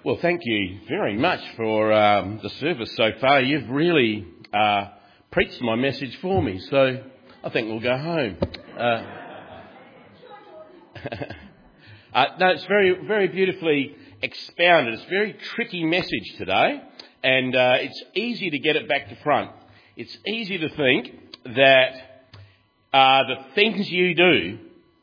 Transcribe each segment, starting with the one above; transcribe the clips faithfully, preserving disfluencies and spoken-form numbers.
Well, thank you very much for um, the service so far. You've really uh, preached my message for me, so I think we'll go home. Uh, uh, no, it's very, very beautifully expounded. It's a very tricky message today, and uh, it's easy to get it back to front. It's easy to think that uh, the things you do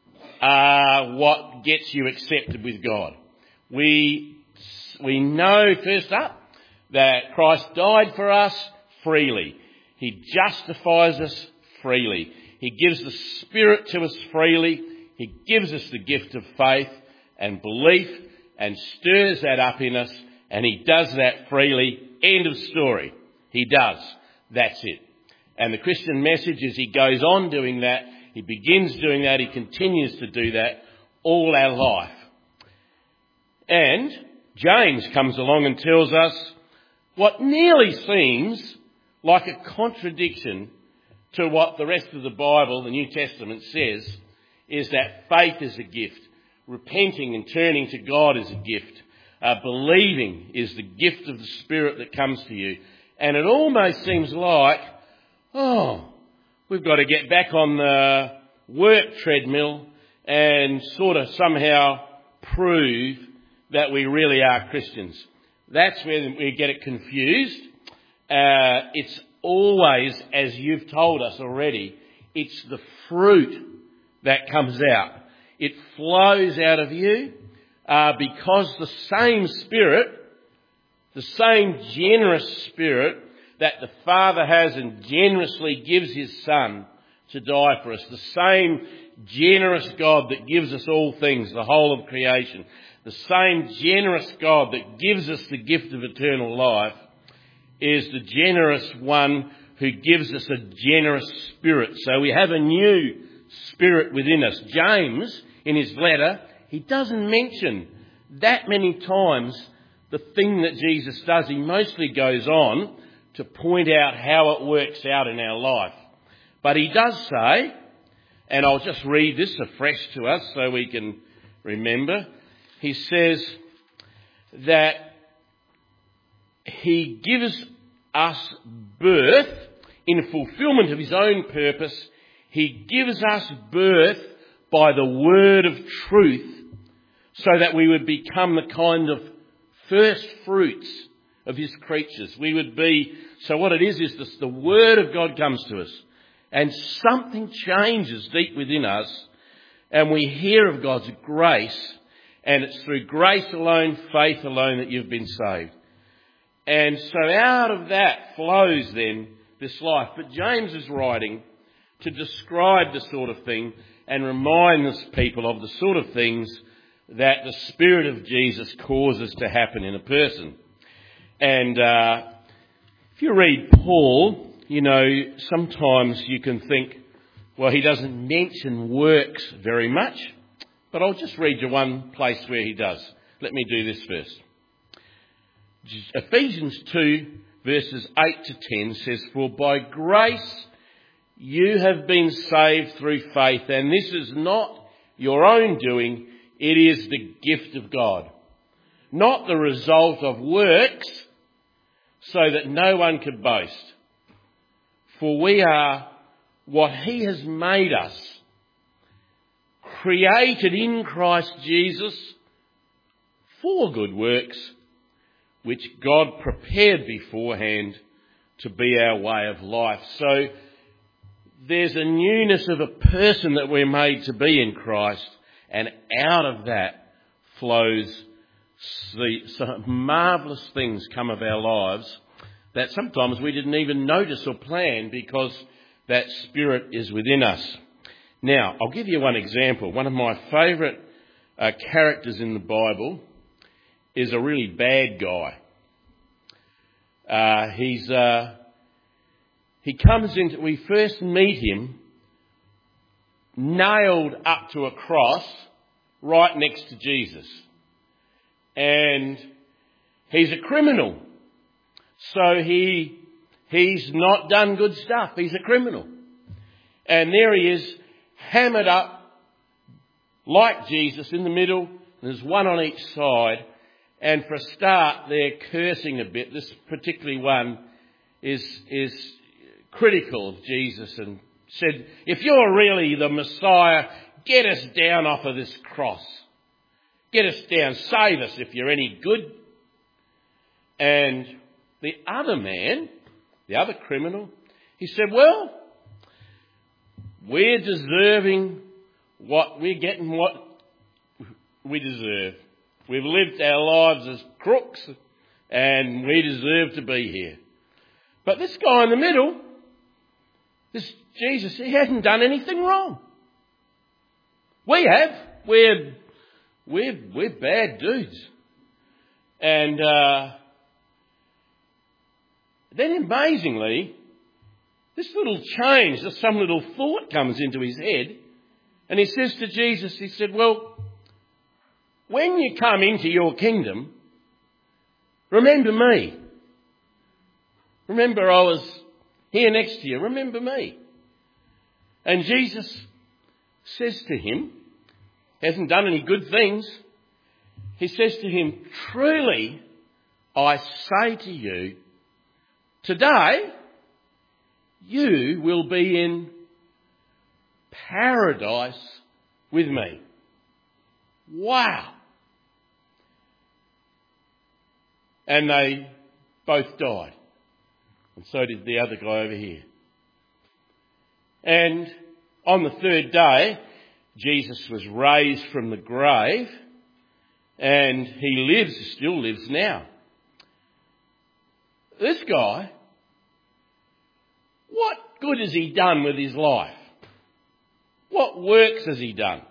are what gets you accepted with God. We We know, first up, that Christ died for us freely. He justifies us freely. He gives the Spirit to us freely. He gives us the gift of faith and belief and stirs that up in us, and he does that freely. End of story. He does. That's it. And the Christian message is he goes on doing that. He begins doing that. He continues to do that all our life. And James comes along and tells us what nearly seems like a contradiction to what the rest of the Bible, the New Testament, says, is that faith is a gift. Repenting and turning to God is a gift. Uh, believing is the gift of the Spirit that comes to you. And it almost seems like, oh, we've got to get back on the work treadmill and sort of somehow prove that we really are Christians. That's where we get it confused. Uh, it's always, as you've told us already, it's the fruit that comes out. It flows out of you uh, because the same Spirit, the same generous Spirit that the Father has and generously gives his Son to die for us, the same generous God that gives us all things, the whole of creation, the same generous God that gives us the gift of eternal life is the generous one who gives us a generous spirit. So we have a new spirit within us. James, in his letter, he doesn't mention that many times the thing that Jesus does. He mostly goes on to point out how it works out in our life. But he does say, and I'll just read this afresh to us so we can remember. He says that he gives us birth in fulfillment of his own purpose. He gives us birth by the word of truth so that we would become the kind of first fruits of his creatures. We would be, so what it is, is this, the word of God comes to us and something changes deep within us and we hear of God's grace. And it's through grace alone, faith alone that you've been saved. And so out of that flows then this life. But James is writing to describe the sort of thing and remind this people of the sort of things that the Spirit of Jesus causes to happen in a person. And uh, if you read Paul, you know, sometimes you can think, well, he doesn't mention works very much. But I'll just read you one place where he does. Let me do this first. Ephesians two, verses eight to ten says, "For by grace you have been saved through faith, and this is not your own doing, it is the gift of God, not the result of works, so that no one could boast. For we are what he has made us, created in Christ Jesus for good works, which God prepared beforehand to be our way of life." So there's a newness of a person that we're made to be in Christ, and out of that flows the some marvellous things come of our lives that sometimes we didn't even notice or plan because that Spirit is within us. Now, I'll give you one example. One of my favourite uh, characters in the Bible is a really bad guy. Uh, he's uh, he comes into, we first meet him nailed up to a cross right next to Jesus. And he's a criminal. So he he's not done good stuff. He's a criminal. And there he is, hammered up like Jesus in the middle. There's one on each side. And for a start, they're cursing a bit. This particularly one is, is critical of Jesus and said, if you're really the Messiah, get us down off of this cross. Get us down. Save us if you're any good. And the other man, the other criminal, he said, well, we're deserving what we're getting what we deserve. We've lived our lives as crooks and we deserve to be here. But this guy in the middle, this Jesus, he hasn't done anything wrong. We have. We're, we're, we're bad dudes. And uh, then amazingly, this little change, just some little thought comes into his head. And he says to Jesus, he said, well, when you come into your kingdom, remember me. Remember I was here next to you. Remember me. And Jesus says to him, hasn't done any good things. He says to him, truly, I say to you, today you will be in paradise with me. Wow. And they both died. And so did the other guy over here. And on the third day, Jesus was raised from the grave and he lives, still lives now. This guy, what good has he done with his life? What works has he done?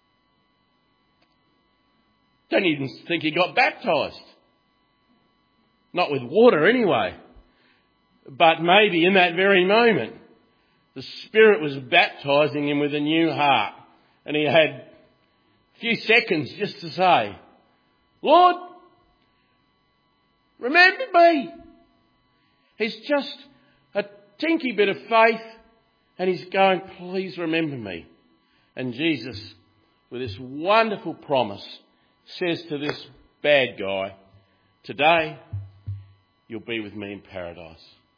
Don't even think he got baptised. Not with water anyway. But maybe in that very moment, the Spirit was baptising him with a new heart. And he had a few seconds just to say, Lord, remember me. He's just a tinky bit of faith and he's going, please remember me. And Jesus, with this wonderful promise, says to this bad guy, today you'll be with me in paradise.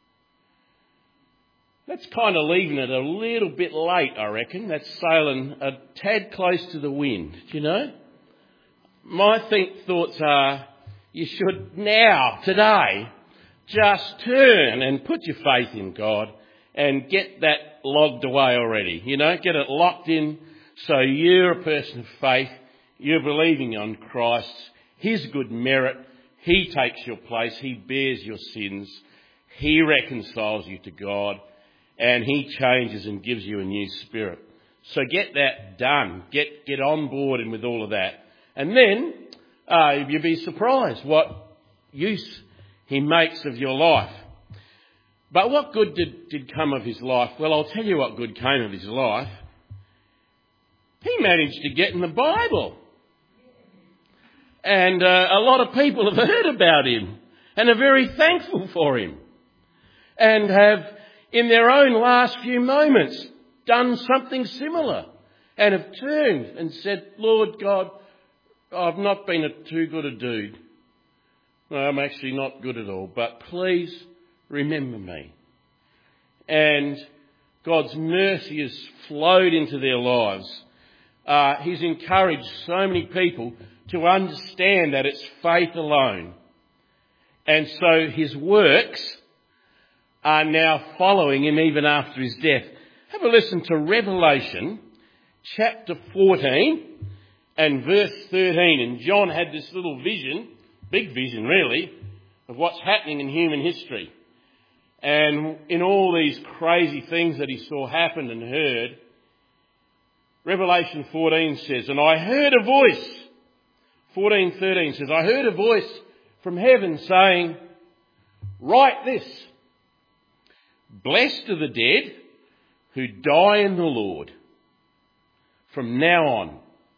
That's kind of leaving it a little bit late, I reckon. That's sailing a tad close to the wind, do you know? My think thoughts are you should now, today, just turn and put your faith in God and get that logged away already. You know, get it locked in so you're a person of faith. You're believing on Christ, his good merit. He takes your place. He bears your sins. He reconciles you to God. And he changes and gives you a new spirit. So get that done. Get get on board and with all of that. And then uh, you'll be surprised what use he makes of your life. But what good did, did come of his life? Well, I'll tell you what good came of his life. He managed to get in the Bible. And uh, a lot of people have heard about him and are very thankful for him. And have, in their own last few moments, done something similar. And have turned and said, Lord God, I've not been a too good a dude. No, I'm actually not good at all. But please remember me. And God's mercy has flowed into their lives. Uh, he's encouraged so many people to understand that it's faith alone. And so his works are now following him even after his death. Have a listen to Revelation chapter fourteen and verse thirteen. And John had this little vision, big vision really, of what's happening in human history. And in all these crazy things that he saw happen and heard, Revelation fourteen says, and I heard a voice, fourteen thirteen says, I heard a voice from heaven saying, write this, blessed are the dead who die in the Lord from now on.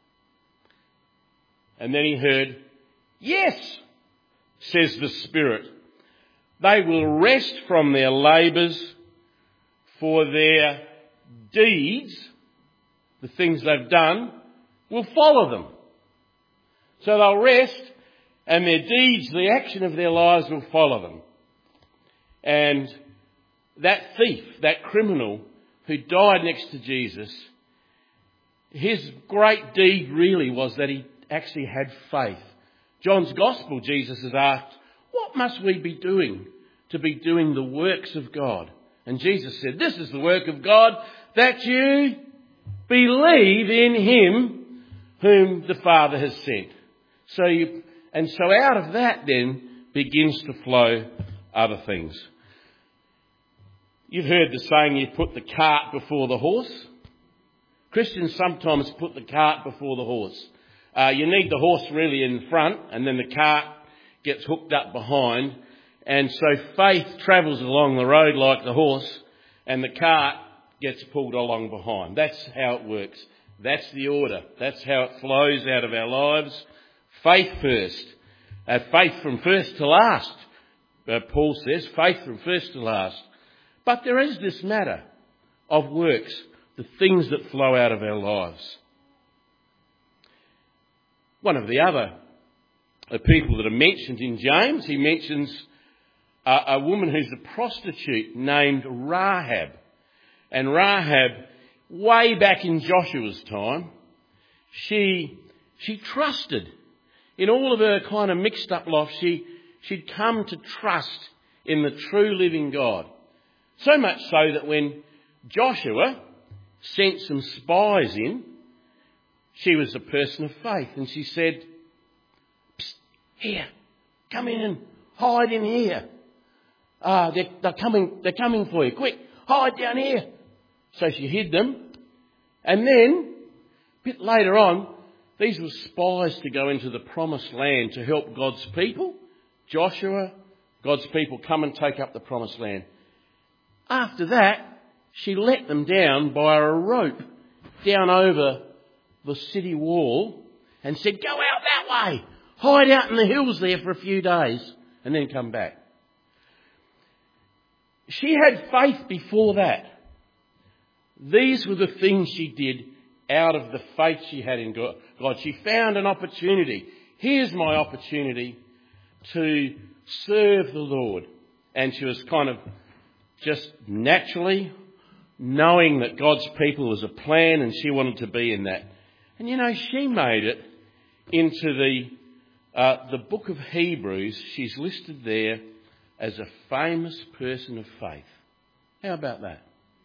And then he heard, yes, says the Spirit, they will rest from their labours, for their deeds, the things they've done, will follow them. So they'll rest and their deeds, the action of their lives will follow them. And that thief, that criminal who died next to Jesus, his great deed really was that he actually had faith. John's Gospel, Jesus has asked, what must we be doing to be doing the works of God? And Jesus said, this is the work of God, that you believe in him whom the Father has sent. So you, and so out of that then begins to flow other things. You've heard the saying, you put the cart before the horse. Christians sometimes put the cart before the horse. Uh, you need the horse really in front, and then the cart gets hooked up behind. And so faith travels along the road like the horse, and the cart gets pulled along behind. That's how it works. That's the order. That's how it flows out of our lives. Faith first. Uh, faith from first to last. Uh, Paul says, faith from first to last. But there is this matter of works, the things that flow out of our lives. One of the other uh, people that are mentioned in James, he mentions uh, a woman who's a prostitute named Rahab. And Rahab, way back in Joshua's time, she she trusted. In all of her kind of mixed up life, she, she'd come to trust in the true living God. So much so that when Joshua sent some spies in, she was a person of faith. And she said, Psst, here, come in and hide in here. Ah, they're, they're coming, they're coming for you. Quick, hide down here. So she hid them. And then, a bit later on, these were spies to go into the promised land to help God's people. Joshua, God's people, come and take up the promised land. After that, she let them down by a rope down over the city wall and said, go out that way, hide out in the hills there for a few days and then come back. She had faith before that. These were the things she did out of the faith she had in God. She found an opportunity. Here's my opportunity to serve the Lord. And she was kind of just naturally knowing that God's people was a plan and she wanted to be in that. And you know, she made it into the uh, the book of Hebrews. She's listed there as a famous person of faith. How about that?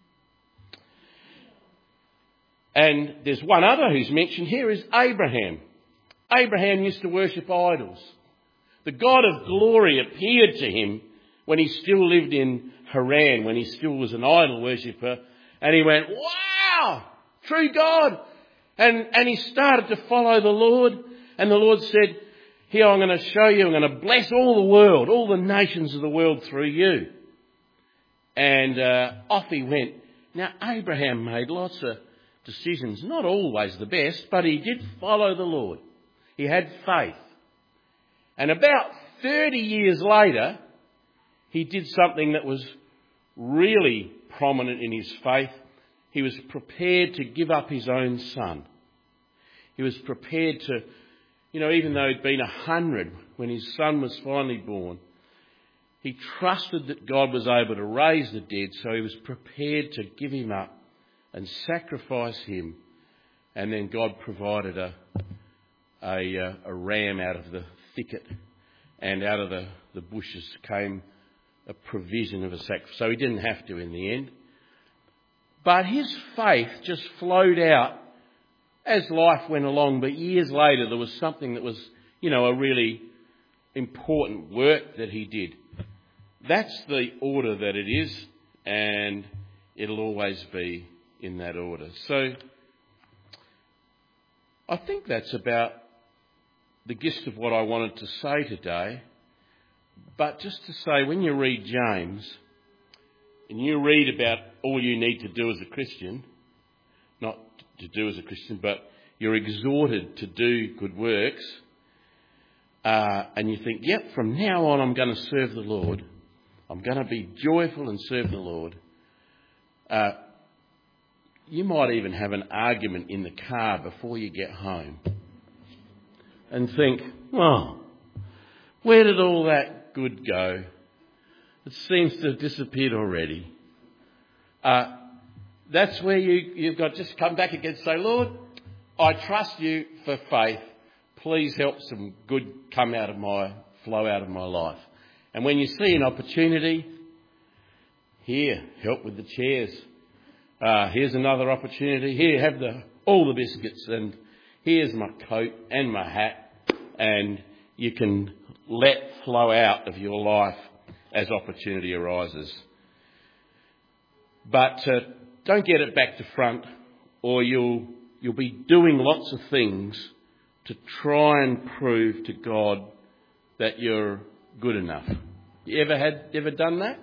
And there's one other who's mentioned here is Abraham. Abraham used to worship idols. The God of glory appeared to him when he still lived in Haran, when he still was an idol worshipper. And he went, wow, true God. And, and he started to follow the Lord. And the Lord said, here, I'm going to show you, I'm going to bless all the world, all the nations of the world through you. And uh, off he went. Now, Abraham made lots of decisions, not always the best, but he did follow the Lord. He had faith. And about thirty years later, he did something that was really prominent in his faith. He was prepared to give up his own son. He was prepared to, you know, even though he'd been a hundred when his son was finally born, he trusted that God was able to raise the dead, so he was prepared to give him up and sacrifice him. And then God provided a a, a ram out of the thicket, and out of the, the bushes came a provision of a sacrifice. So he didn't have to in the end. But his faith just flowed out as life went along. But years later, there was something that was, you know, a really important work that he did. That's the order that it is, and it'll always be in that order. So I think that's about the gist of what I wanted to say today. But just to say, when you read James, and you read about all you need to do as a Christian, not to do as a Christian, but you're exhorted to do good works, uh, and you think, yep, from now on I'm going to serve the Lord. I'm going to be joyful and serve the Lord. Uh, you might even have an argument in the car before you get home and think, oh, Where did all that good go? It seems to have disappeared already. Uh, that's where you, you've got to just come back again and say, Lord, I trust you for faith. Please help some good come out of my, flow out of my life. And when you see an opportunity, here, help with the chairs. Uh, here's another opportunity. Here, have the all the biscuits, and here's my coat and my hat, and you can let flow out of your life as opportunity arises. But uh, don't get it back to front, or you'll you'll be doing lots of things to try and prove to God that you're good enough. You ever had ever done that?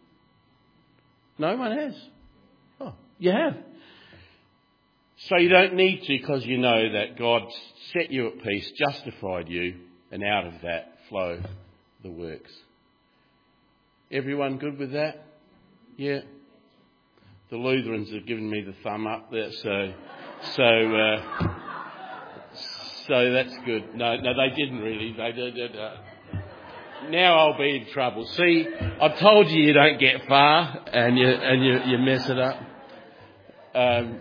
No one has. Oh, you have. So you don't need to, because you know that God set you at peace, justified you, and out of that flow the works. Everyone good with that? Yeah. The Lutherans have given me the thumb up there, so so uh, so that's good. No, no, they didn't really. They did. Uh, now I'll be in trouble. See, I've told you you don't get far, and you and you, you mess it up. Um,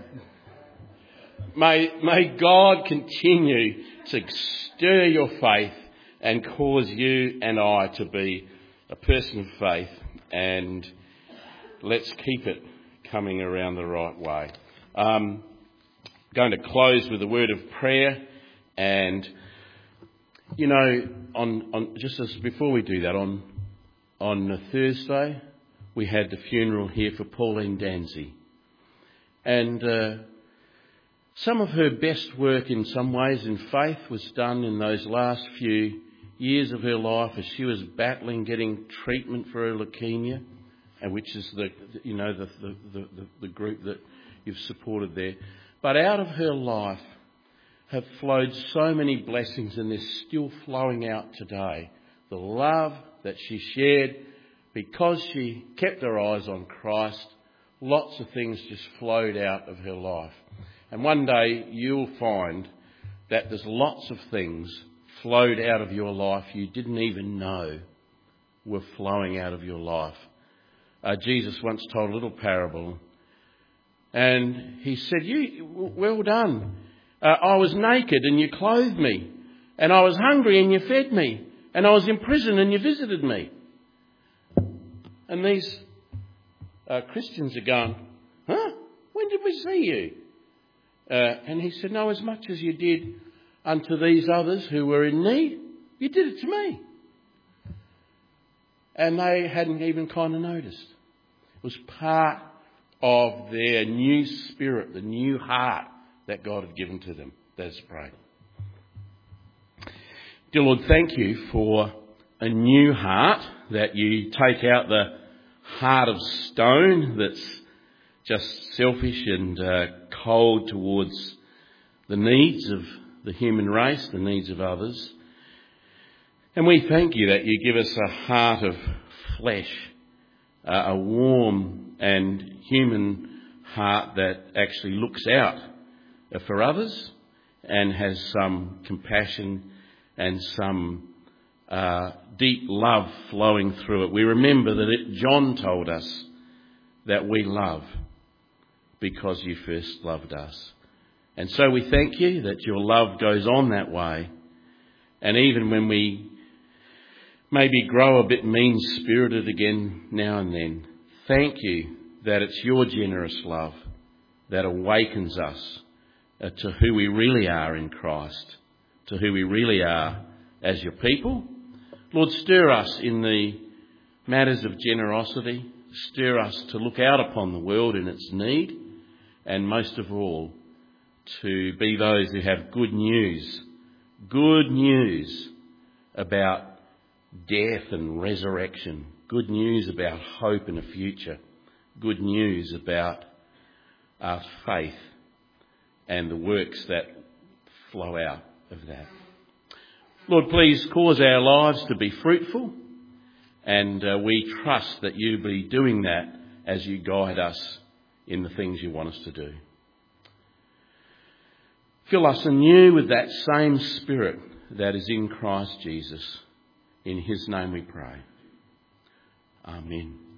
may may God continue to stir your faith and cause you and I to be a person of faith, and let's keep it coming around the right way. Um, going to close with a word of prayer, and you know, on, on just as before we do that, on on Thursday we had the funeral here for Pauline Danzy, and uh, some of her best work in some ways in faith was done in those last few years of her life as she was battling getting treatment for her leukemia, and which is the you know the the, the, the group that you've supported there. But out of her life have flowed so many blessings, and they're still flowing out today. The love that she shared, because she kept her eyes on Christ, lots of things just flowed out of her life. And one day you'll find that there's lots of things flowed out of your life you didn't even know were flowing out of your life. Uh, Jesus once told a little parable, and he said, "You, well done. Uh, I was naked and you clothed me, and I was hungry and you fed me, and I was in prison and you visited me." And these uh, Christians are going, "Huh? When did we see you?" Uh, and he said, "No, as much as you did unto these others who were in need, you did it to me." And they hadn't even kind of noticed. It was part of their new spirit, the new heart that God had given to them. Let's pray. Dear Lord, thank you for a new heart, that you take out the heart of stone that's just selfish and uh, cold towards the needs of the human race, the needs of others. And we thank you that you give us a heart of flesh, uh, a warm and human heart that actually looks out for others and has some compassion and some uh, deep love flowing through it. We remember that it, John told us that we love because you first loved us. And so we thank you that your love goes on that way. And even when we maybe grow a bit mean-spirited again now and then, thank you that it's your generous love that awakens us uh, to who we really are in Christ, to who we really are as your people. Lord, stir us in the matters of generosity. Stir us to look out upon the world in its need, and most of all, to be those who have good news, good news about death and resurrection, good news about hope and a future, good news about our faith and the works that flow out of that. Lord, please cause our lives to be fruitful, and uh, we trust that you be doing that as you guide us in the things you want us to do. Fill us anew with that same Spirit that is in Christ Jesus. In his name we pray. Amen.